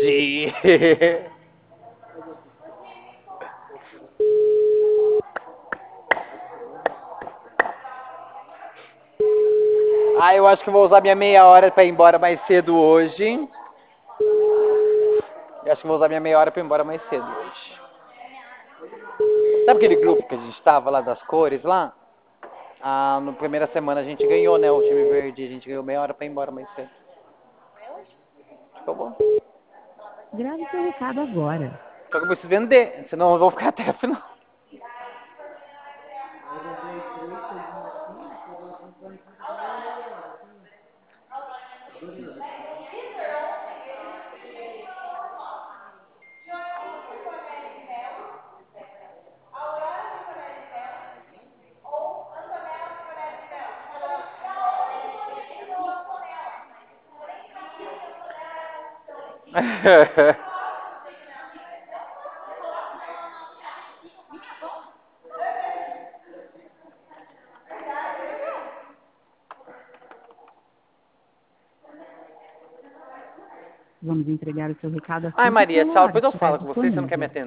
hoje. Ah, eu acho que vou usar minha meia hora pra ir embora mais cedo hoje. Eu acho que vou usar minha meia hora pra ir embora mais cedo hoje. Sabe aquele grupo que a gente tava lá das cores lá? Ah, na primeira semana a gente ganhou, né? O time verde, a gente ganhou meia hora pra ir embora mais cedo. Ficou bom. Grave seu recado agora. Só que eu preciso vender, senão eu vou ficar até o final. Vamos entregar o seu recado Ai, assim que Maria, tchau. celular Depois eu estiver falo com você, você não quer me disponível. atender.